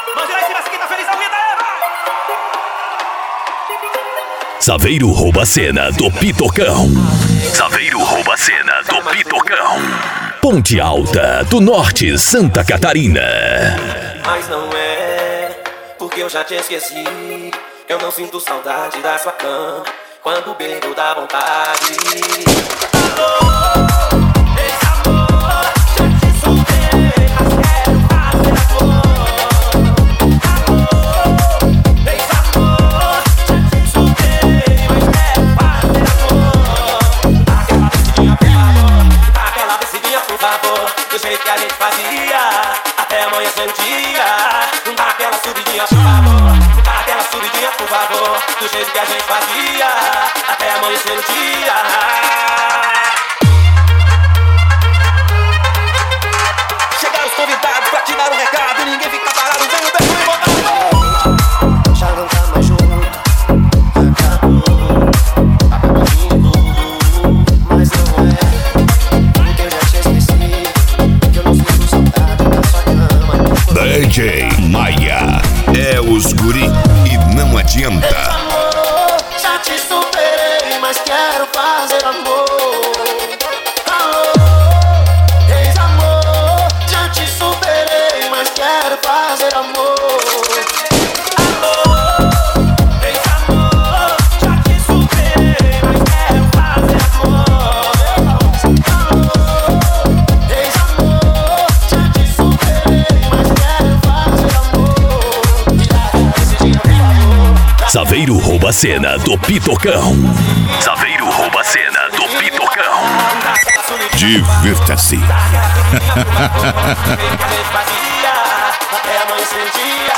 Mande lá em cima, seguinte, tá feliz, aumenta aí, vai! Saveiro rouba a cena do Pitocão. Saveiro rouba a cena do Pitocão. Ponte Alta do Norte, Santa Catarina. Mas não é, porque eu já te esqueci. Eu não sinto saudade da sua cama quando o beijo dá vontade. Alô, esse amor, já te soltei, mas quero fazer amor. Alô, esse amor, já te soltei, mas quero fazer amor. Aquela descidinha, por favor, do jeito que a gente fazia, até amanhecer o dia. Dá aquela subidinha, por favor. Aquela subidinha, por favor, do jeito que a gente fazia, até amanhecer o dia. Chegaram os convidados pra te dar um recado, ninguém fica parado, vem o berro e botar. Já não tá mais junto, acabou indo, mas não é, porque eu já te esqueci, que eu não sinto saudade da sua cama. DJ Maia é os guri e não adianta. Ex-amor, já te superei, mas quero fazer amor. Alô, ex-amor, já te superei, mas quero fazer amor. Alô, ex-amor, já te superei, mas quero fazer amor. Alô, ex-amor, já te superei, mas quero fazer amor. Saveiro rouba a cena do Pitocão. Saveiro rouba a cena do Pitocão. Divirta-se. Até amanhecer o dia.